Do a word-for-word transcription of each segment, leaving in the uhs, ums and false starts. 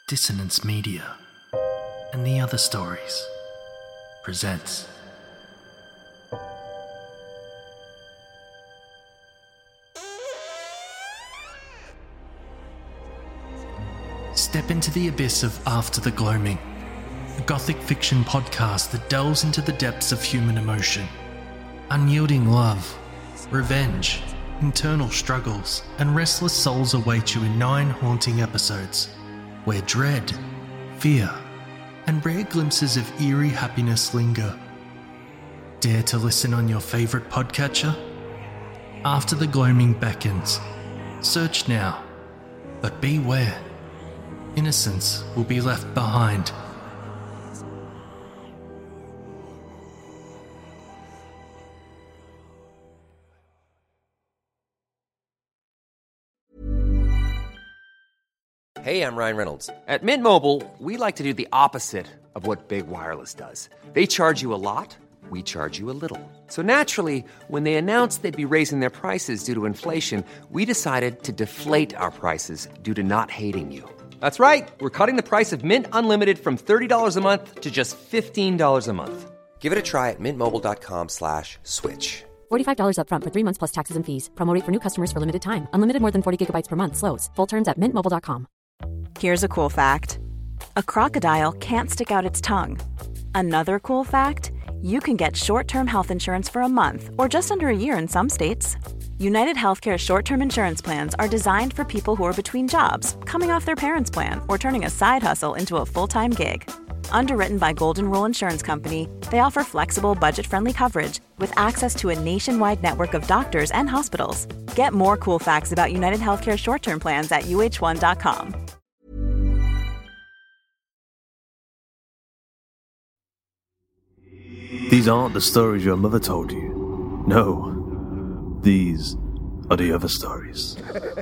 Dissonance Media and the Other Stories presents Step into the abyss of After the Gloaming, a gothic fiction podcast that delves into the depths of human emotion, unyielding love, revenge, internal struggles, and restless souls await you in nine haunting episodes, where dread, fear, and rare glimpses of eerie happiness linger. Dare to listen on your favourite podcatcher? After the Gloaming beckons. Search now, but beware. Innocence will be left behind. Hey, I'm Ryan Reynolds. At Mint Mobile, we like to do the opposite of what Big Wireless does. They charge you a lot, we charge you a little. So naturally, when they announced they'd be raising their prices due to inflation, we decided to deflate our prices due to not hating you. That's right. We're cutting the price of Mint Unlimited from thirty dollars a month to just fifteen dollars a month. Give it a try at mintmobile.com slash switch. forty-five dollars up front for three months plus taxes and fees. Promo rate for new customers for limited time. Unlimited more than forty gigabytes per month slows. Full terms at mint mobile dot com. Here's a cool fact. A crocodile can't stick out its tongue. Another cool fact, you can get short-term health insurance for a month or just under a year in some states. United Healthcare short-term insurance plans are designed for people who are between jobs, coming off their parents' plan, or turning a side hustle into a full-time gig. Underwritten by Golden Rule Insurance Company, they offer flexible, budget-friendly coverage with access to a nationwide network of doctors and hospitals. Get more cool facts about United Healthcare short-term plans at U H one dot com. These aren't the stories your mother told you. No, these are the other stories.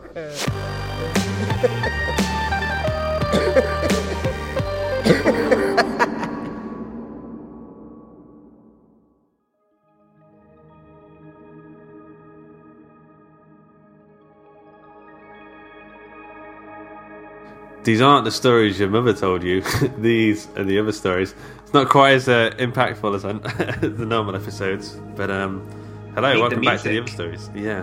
These aren't the stories your mother told you. These are the other stories. It's not quite as uh, impactful as, as the normal episodes, but um, hello, welcome back to the other stories. Yeah.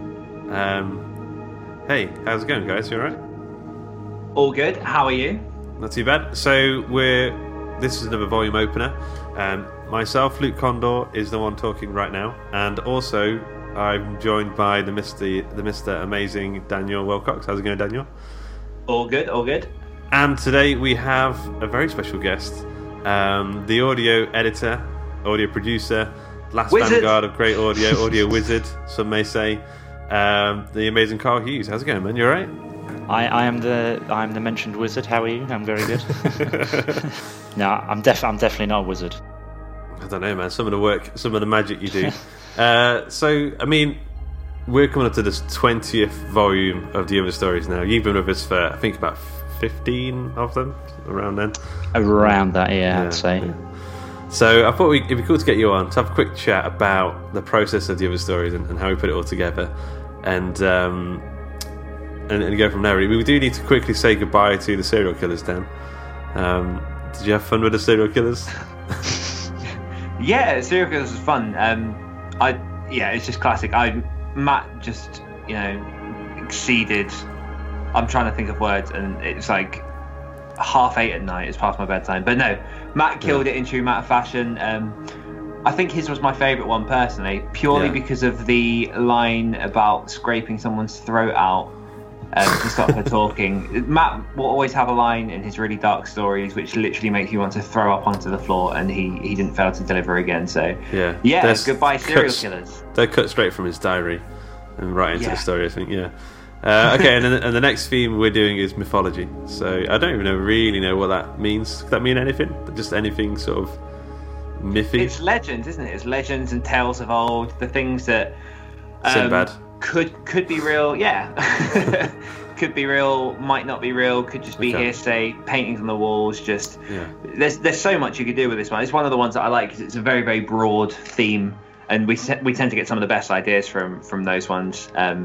Um, hey, how's it going, guys? You all right? All good. How are you? Not too bad. So we're. This is another volume opener. Um, myself, Luke Condor, is the one talking right now, and also I'm joined by the Mister the Mister Amazing Daniel Wilcox. How's it going, Daniel? All good, all good. And today we have a very special guest, um, the audio editor, audio producer, last wizard. vanguard of great audio, audio wizard, some may say, um, the amazing Carl Hughes. How's it going, man? You all right? I, I am the I'm the mentioned wizard. How are you? I'm very good. No, I'm def I'm definitely not a wizard. I don't know, man. Some of the work, some of the magic you do. uh, so, I mean. We're coming up to this twentieth volume of The Other Stories now. You've been with us for, I think, about fifteen of them, around then. Around that, yeah, yeah I'd say. Yeah. So I thought we, it'd be cool to get you on to have a quick chat about the process of The Other Stories and, and how we put it all together, and um, and, and go from there. We do need to quickly say goodbye to the serial killers, Dan. Um, did you have fun with the serial killers? Yeah, serial killers was fun. Um, I yeah, it's just classic. I. Matt just, you know, exceeded. I'm trying to think of words, and it's like half eight at night. It's past my bedtime. But no, Matt killed yeah. it in true Matt fashion. Um, I think his was my favourite one personally, purely yeah. because of the line about scraping someone's throat out um, to stop her talking. Matt will always have a line in his really dark stories which literally makes you want to throw up onto the floor, and he, he didn't fail to deliver again. So yeah, yeah, There's goodbye serial cuts, killers. They're cut straight from his diary and right into yeah. the story, I think. Yeah. Uh, okay, and, then, and the next theme we're doing is mythology. So I don't even know, really know what that means. Could that mean anything? Just anything sort of mythy? It's legends, isn't it? It's legends and tales of old. The things that um, Sinbad. could could be real. Yeah. Could be real, might not be real, could just be okay. hearsay, paintings on the walls, just yeah. there's there's so much you could do with this one. It's one of the ones that I like because it's a very, very broad theme, and we we tend to get some of the best ideas from from those ones. Um,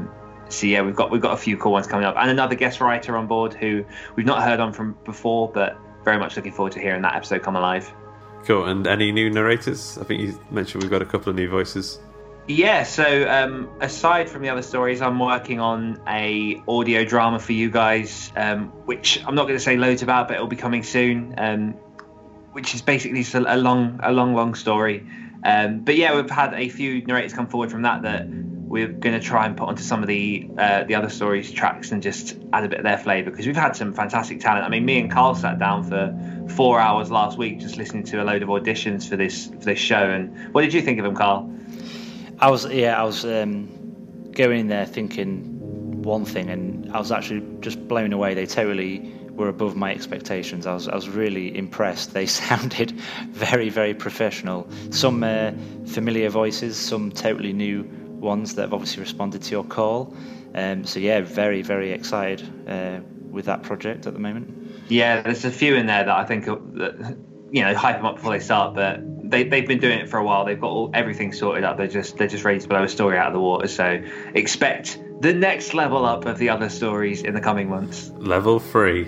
so yeah, we've got we've got a few cool ones coming up, and another guest writer on board who we've not heard on from before, but very much looking forward to hearing that episode come alive. Cool. And any new narrators? I think you mentioned we've got a couple of new voices. Yeah, so um, aside from the other stories, I'm working on a audio drama for you guys, um, which I'm not going to say loads about, but it'll be coming soon. Um, which is basically just a, a long, a long, long story. Um, but yeah, we've had a few narrators come forward from that that we're going to try and put onto some of the uh, the other stories tracks and just add a bit of their flavour, because we've had some fantastic talent. I mean, me and Carl sat down for four hours last week just listening to a load of auditions for this for this show. And what did you think of them, Carl? I was yeah, I was um, going in there thinking one thing, and I was actually just blown away. They totally were above my expectations. I was I was really impressed. They sounded very very professional. Some uh, familiar voices, some totally new ones that have obviously responded to your call. Um, so yeah, very very excited uh, with that project at the moment. Yeah, there's a few in there that I think that, you know, hype them up before they start, but they they've been doing it for a while. They've got all, everything sorted up. They're just they're just ready to blow a story out of the water. So expect the next level up of the other stories in the coming months. Level three.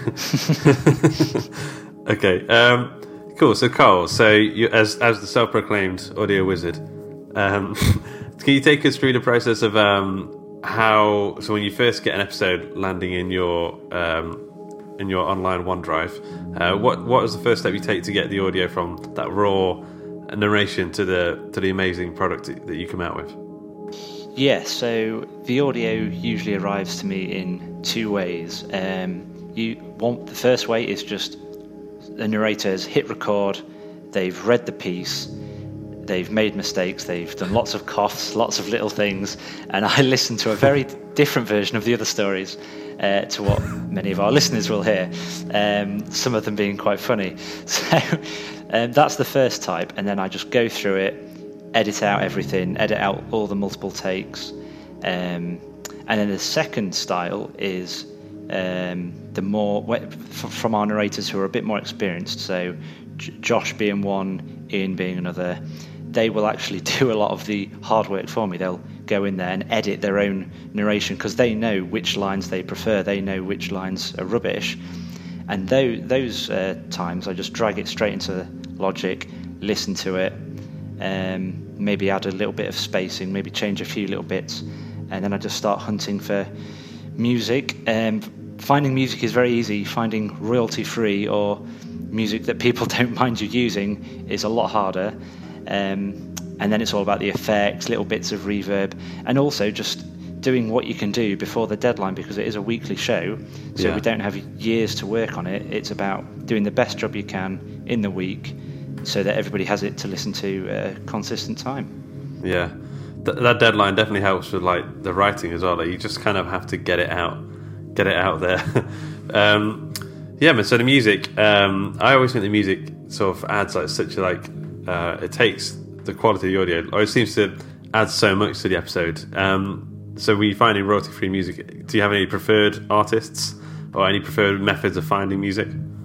Okay, um, cool. So Carl, so you, as as the self-proclaimed audio wizard, um, can you take us through the process of um, how? So when you first get an episode landing in your um, in your online OneDrive, uh, what what is the first step you take to get the audio from that raw narration to the to the amazing product that you come out with? Yeah, so the audio usually arrives to me in two ways. Um, you want the first way is just the narrator's hit record. They've read the piece. They've made mistakes. They've done lots of coughs, lots of little things, and I listen to a very different version of the other stories uh, to what many of our listeners will hear. Um, some of them being quite funny. So um, that's the first type, and then I just go through it. Edit out everything, edit out all the multiple takes. Um, and then the second style is um, the more, from our narrators who are a bit more experienced, so J- Josh being one, Ian being another, they will actually do a lot of the hard work for me. They'll go in there and edit their own narration because they know which lines they prefer, they know which lines are rubbish. And those, those uh, times I just drag it straight into Logic, listen to it, Um, maybe add a little bit of spacing, maybe change a few little bits, and then I just start hunting for music. Um, finding music is very easy. Finding royalty-free or music that people don't mind you using is a lot harder. Um, and then it's all about the effects, little bits of reverb, and also just doing what you can do before the deadline, because it is a weekly show, so yeah. we don't have years to work on it. It's about doing the best job you can in the week, so that everybody has it to listen to at a consistent time. Yeah, Th- that deadline definitely helps with like the writing as well. Like, you just kind of have to get it out, get it out there. um, yeah, but so the music, um, I always think the music sort of adds like such a like uh, it takes the quality of the audio, or it seems to add so much to the episode. Um, so were you finding royalty-free music? Do you have any preferred artists or any preferred methods of finding music?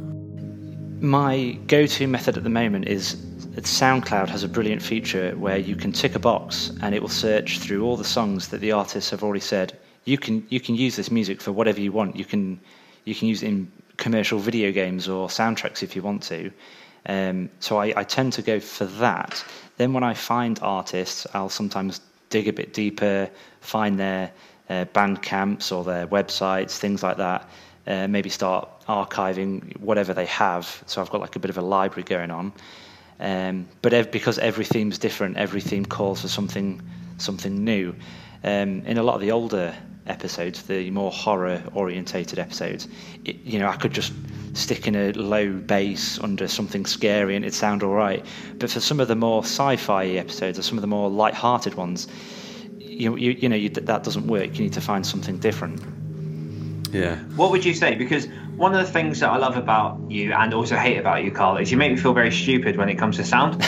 My go-to method at the moment is that SoundCloud has a brilliant feature where you can tick a box and it will search through all the songs that the artists have already said. You can you can use this music for whatever you want. You can you can use it in commercial video games or soundtracks if you want to. Um, so I, I tend to go for that. Then when I find artists, I'll sometimes dig a bit deeper, find their uh, band camps or their websites, things like that. Uh, maybe start archiving whatever they have. So I've got like a bit of a library going on. Um, but ev- because every theme's different, every theme calls for something something new. Um, in a lot of the older episodes, the more horror-orientated episodes, it, you know, I could just stick in a low bass under something scary and it'd sound all right. But for some of the more sci-fi episodes or some of the more light-hearted ones, you you, you know, you, that doesn't work. You need to find something different. Yeah. What would you say? Because one of the things that I love about you and also hate about you, Carl, is you make me feel very stupid when it comes to sound.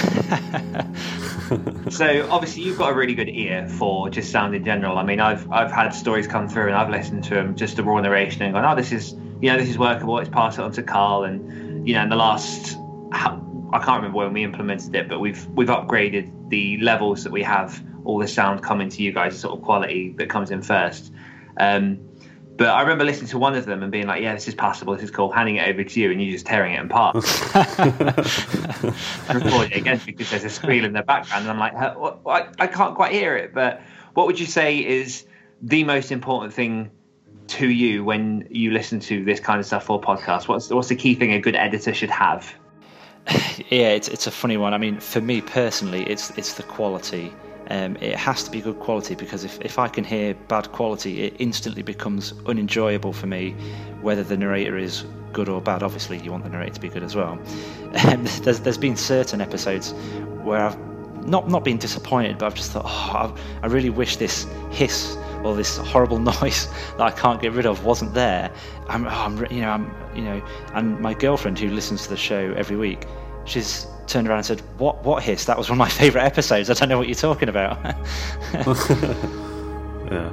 So obviously you've got a really good ear for just sound in general. I mean, I've I've had stories come through and I've listened to them, just the raw narration, and gone, oh, this is, you know, this is workable. Let's pass it on to Carl. And you know, in the last, I can't remember when we implemented it, but we've we've upgraded the levels that we have all the sound coming to you guys, sort of quality that comes in first. Um, but I remember listening to one of them and being like, yeah, this is passable, this is cool, handing it over to you and you just tearing it apart. Recording it again because there's a squeal in the background and I'm like, well, I, I can't quite hear it. But what would you say is the most important thing to you when you listen to this kind of stuff for podcasts? What's, what's the key thing a good editor should have? Yeah, it's it's a funny one. I mean, for me personally, it's it's the quality. Um, it has to be good quality because if, if I can hear bad quality, it instantly becomes unenjoyable for me, whether the narrator is good or bad. Obviously, you want the narrator to be good as well. Um, there's there's been certain episodes where I've not not been disappointed, but I've just thought, oh, I, I really wish this hiss or this horrible noise that I can't get rid of wasn't there. I'm, oh, I'm you know, I'm you know, and my girlfriend who listens to the show every week, she's turned around and said, what what hiss? That was one of my favourite episodes. I don't know what you're talking about. Yeah.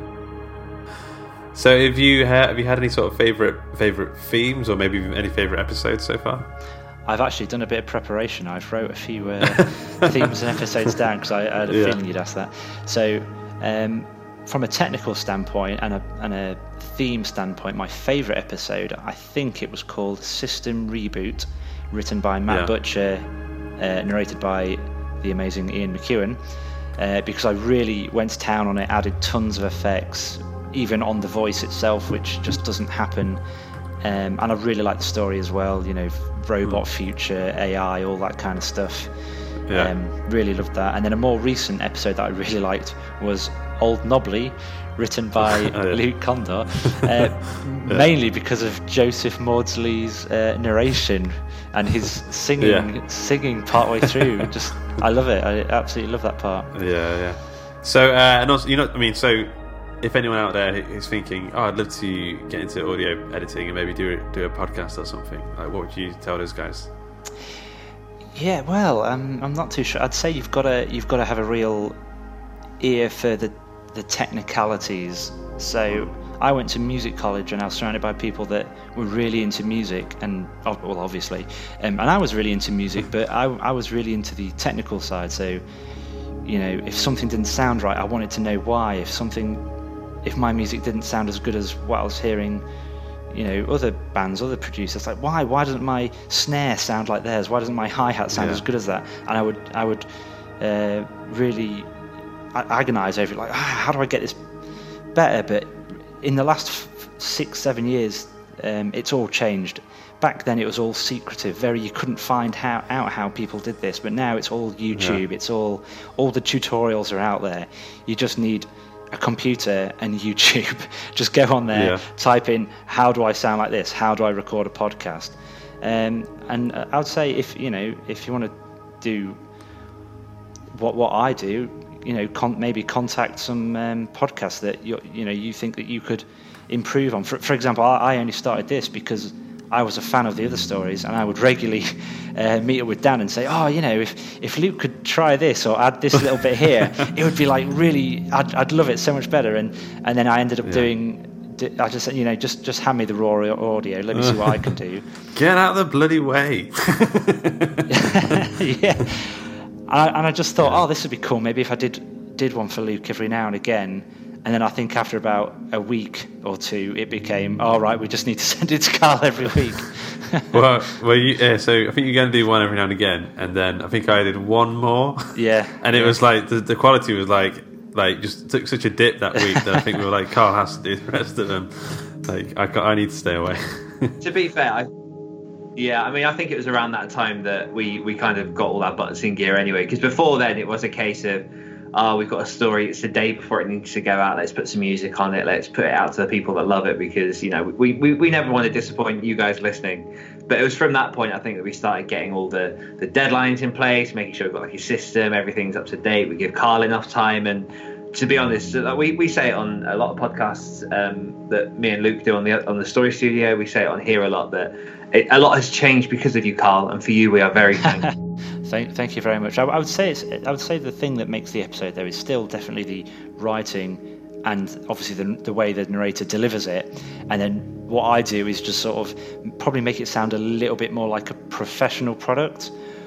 So have you ha- have you had any sort of favourite favourite themes or maybe any favourite episodes so far? I've actually done a bit of preparation. I've wrote a few uh, themes and episodes down because I, I had a yeah. feeling you'd ask that. So um, from a technical standpoint and a, and a theme standpoint, my favourite episode, I think it was called System Reboot, written by Matt yeah. Butcher, uh, narrated by the amazing Ian McEwan, uh, because I really went to town on it, added tons of effects, even on the voice itself, which just doesn't happen. Um, and I really like the story as well, you know, robot future, A I, all that kind of stuff. Yeah. Um, really loved that. And then a more recent episode that I really liked was Old Knobbly, written by oh, yeah. Luke Condor, uh, yeah. mainly because of Joseph Maudsley's uh, narration and his singing yeah. singing partway through. Just, I love it. I absolutely love that part. Yeah, yeah. So, uh, and also, you know, I mean, so if anyone out there is thinking, oh, I'd love to get into audio editing and maybe do do a podcast or something, like, what would you tell those guys? Yeah, well, um, I'm not too sure. I'd say you've got to you've got to have a real ear for the the technicalities. So I went to music college and I was surrounded by people that were really into music, and well, obviously, um, and I was really into music, but I, I was really into the technical side. So, you know, if something didn't sound right, I wanted to know why. If something, if my music didn't sound as good as what I was hearing, you know, other bands, other producers, like why? Why doesn't my snare sound like theirs? Why doesn't my hi-hat sound yeah. as good as that? And I would, I would uh, really agonize over it, like, ah, how do I get this better? But in the last f- six, seven years, um, it's all changed. Back then, it was all secretive. Very, you couldn't find how, out how people did this. But now it's all YouTube. Yeah. It's all, all the tutorials are out there. You just need a computer and YouTube. Just go on there, yeah. type in, how do I sound like this? How do I record a podcast? Um, and I would say, if you know, if you want to do what what I do, you know, con- maybe contact some um, podcasts that you you know you think that you could improve on. For, for example, I, I only started this because I was a fan of the other stories, and I would regularly uh, meet up with Dan and say, oh, you know, if if Luke could try this or add this little bit here, it would be like really, I'd I'd love it so much better. And and then I ended up yeah. doing. I just, you know, just just hand me the raw audio. Let me see what I can do. Get out of the bloody way. yeah. I, and I just thought, oh, this would be cool. Maybe if I did did one for Luke every now and again. And then I think after about a week or two, it became, all right, we just need to send it to Carl every week. well, well, you, yeah, so I think you're going to do one every now and again. And then I think I did one more. Yeah. And it yeah. was like, the, the quality was like, like just took such a dip that week that I think we were like, Carl has to do the rest of them. Like, I, I need to stay away. To be fair, I, yeah, I mean, I think it was around that time that we, we kind of got all our butts in gear anyway. Because before then, it was a case of, oh, we've got a story, it's the day before it needs to go out, let's put some music on it, let's put it out to the people that love it, because, you know, we, we, we never want to disappoint you guys listening. But it was from that point, I think, that we started getting all the, the deadlines in place, making sure we've got like a system, everything's up to date, we give Carl enough time. And to be honest, we, we say it on a lot of podcasts um, that me and Luke do on the on the Story Studio, we say it on here a lot, that it, a lot has changed because of you, Carl, and for you we are very thankful. Thank, thank you very much. I, I would say it's. I would say the thing that makes the episode though is still definitely the writing, and obviously the the way the narrator delivers it. And then what I do is just sort of probably make it sound a little bit more like a professional product.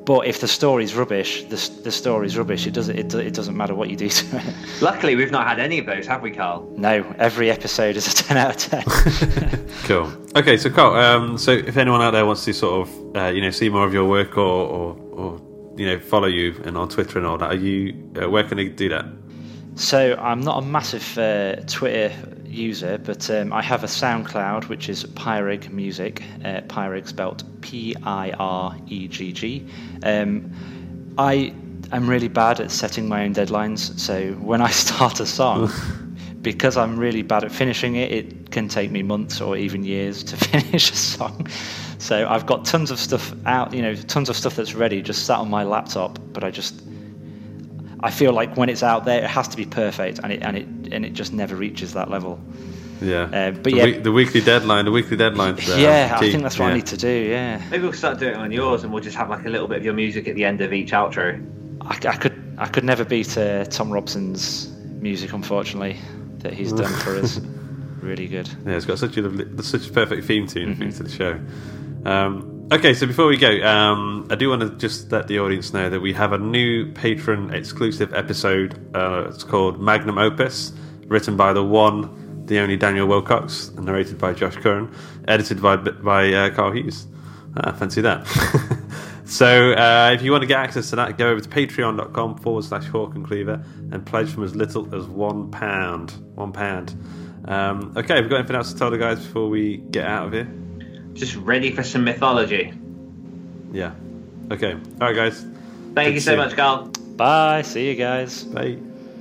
But if the story's rubbish, the the story's rubbish. It doesn't it, it doesn't matter what you do to it. Luckily, we've not had any of those, have we, Carl? No, every episode is a ten out of ten. Cool. Okay, so Carl, um, so if anyone out there wants to sort of, uh, you know, see more of your work or, or, or, you know, follow you and on Twitter and all that, are you, uh, where can they do that? So I'm not a massive uh, Twitter user, but um, I have a SoundCloud, which is Pyregg Music, uh, Pyregg spelt P I R E G G. Um, I am really bad at setting my own deadlines, so when I start a song, because I'm really bad at finishing it, it can take me months or even years to finish a song. So I've got tons of stuff out, you know, tons of stuff that's ready, just sat on my laptop, but I just... I feel like when it's out there, it has to be perfect, and it and it and it just never reaches that level. Yeah, uh, but the, yeah, week, the weekly deadline, the weekly deadline. Uh, yeah, I key. think that's what yeah. I need to do. Yeah, maybe we'll start doing it on yours, and we'll just have like a little bit of your music at the end of each outro. I, I could I could never beat uh, Tom Robson's music, unfortunately, that he's done for us. Really good. Yeah, it's got such a lovely, such a perfect theme tune Mm-hmm. to the show. Um, Okay, so before we go, um, I do want to just let the audience know that we have a new patron exclusive episode. Uh, it's called Magnum Opus, written by the one, the only Daniel Wilcox, and narrated by Josh Curran, edited by by uh, Carl Hughes. Ah, fancy that. So uh, if you want to get access to that, go over to patreon.com forward slash Hawk and Cleaver and pledge from as little as one pound. One pound. Um, okay, have we got anything else to tell the guys before we get out of here? Just ready for some mythology. Yeah. Okay. All right, guys. Thank you so much, Carl. Bye. See you guys. Bye.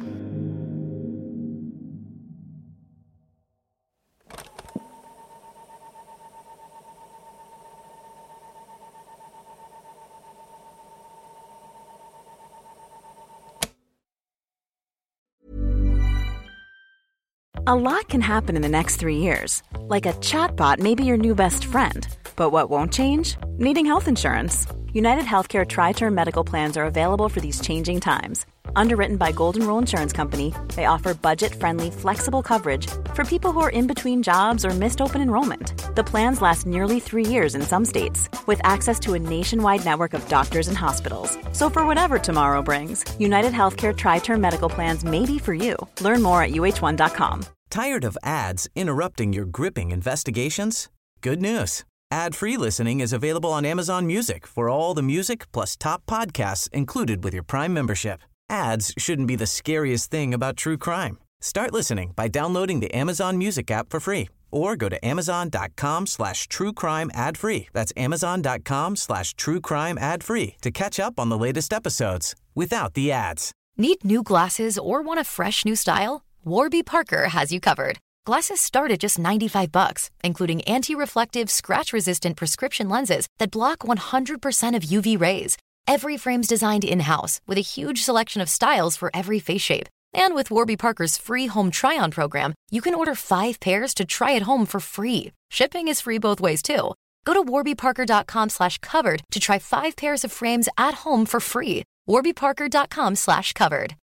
A lot can happen in the next three years. Like a chatbot may be your new best friend. But what won't change? Needing health insurance. United Healthcare Tri-Term Medical Plans are available for these changing times. Underwritten by Golden Rule Insurance Company, they offer budget-friendly, flexible coverage for people who are in between jobs or missed open enrollment. The plans last nearly three years in some states, with access to a nationwide network of doctors and hospitals. So for whatever tomorrow brings, United Healthcare Tri-Term Medical Plans may be for you. Learn more at U H one dot com. Tired of ads interrupting your gripping investigations? Good news. Ad-free listening is available on Amazon Music for all the music plus top podcasts included with your Prime membership. Ads shouldn't be the scariest thing about true crime. Start listening by downloading the Amazon Music app for free or go to amazon.com slash true crime ad free. That's amazon.com slash true crime ad free to catch up on the latest episodes without the ads. Need new glasses or want a fresh new style? Warby Parker has you covered. Glasses start at just ninety-five bucks, including anti-reflective, scratch-resistant prescription lenses that block one hundred percent of U V rays. Every frame's designed in-house with a huge selection of styles for every face shape. And with Warby Parker's free home try-on program, you can order five pairs to try at home for free. Shipping is free both ways, too. Go to warbyparker.com slash covered to try five pairs of frames at home for free. warbyparker.com slash covered.